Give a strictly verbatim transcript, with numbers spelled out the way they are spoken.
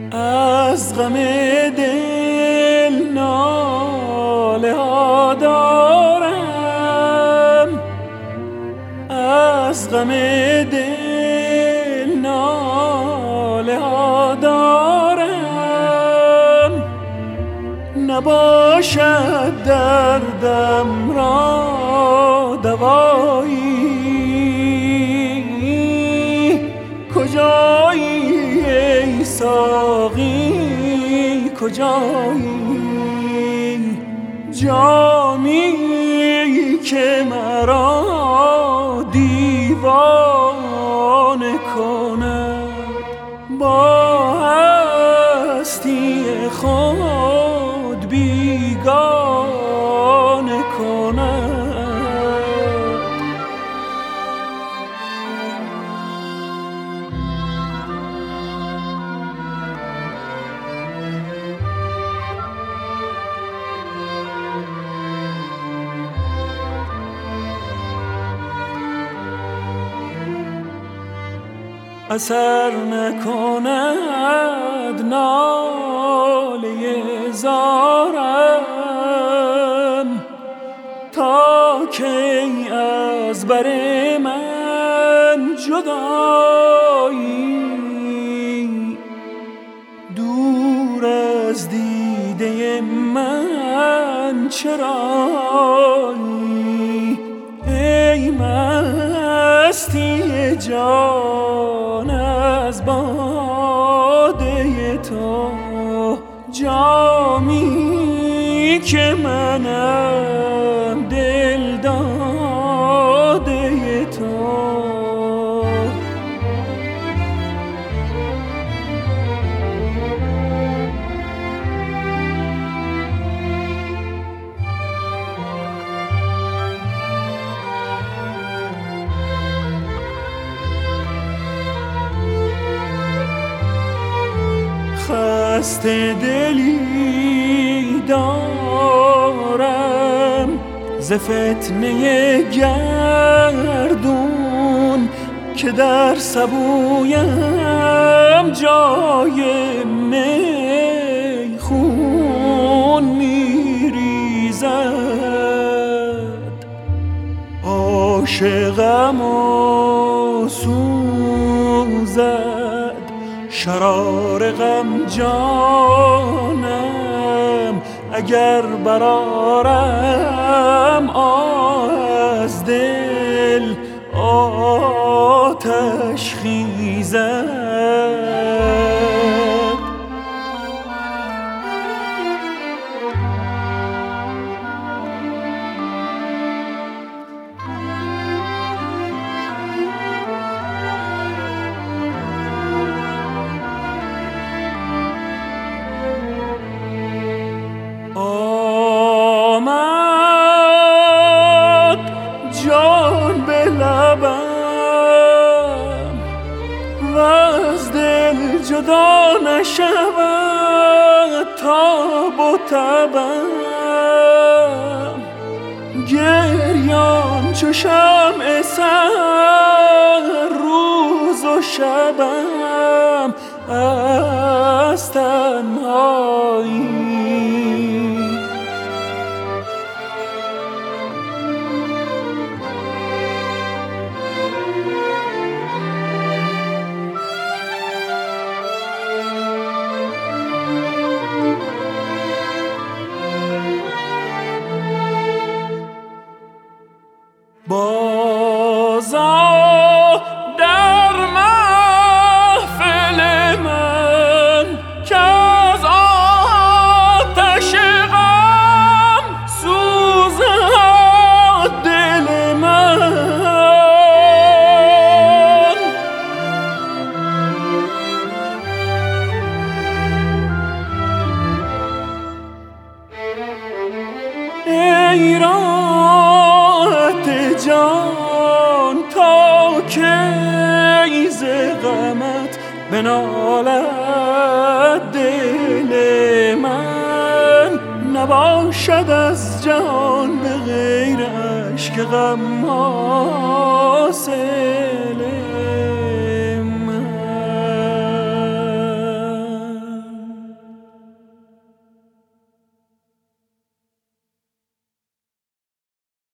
از غم دل ناله ها دارم، از غم دل ناله ها دارم. نباشد دردم را دوایی، کجایی ای ساقی کجایی؟ جامی که مرا دیوانه کند، با هستی خود بیگانه کند. اثر نکند ناله زارم، تا کی از بر من جدایی؟ دور از دیده من چرایی؟ ای مستی جان از باده تو، جامی که منم دل داده تو. خسته دلی دارم ز فتنه گردون، که در سبویم جای میخون میریزد. عاشقم و سوزد شرار غم جانم، اگر برارم از دل آتش خیزد. جدا نشود تاب و تبم، گریان چو شمع سر روز و شبم از تنهایی. بازا در محفل من که از آتش غم سوزد دل من. ای راحت جان تا کی ز غمت بنالد دل من، نباشد از جان به غیر اشک غم حاصله.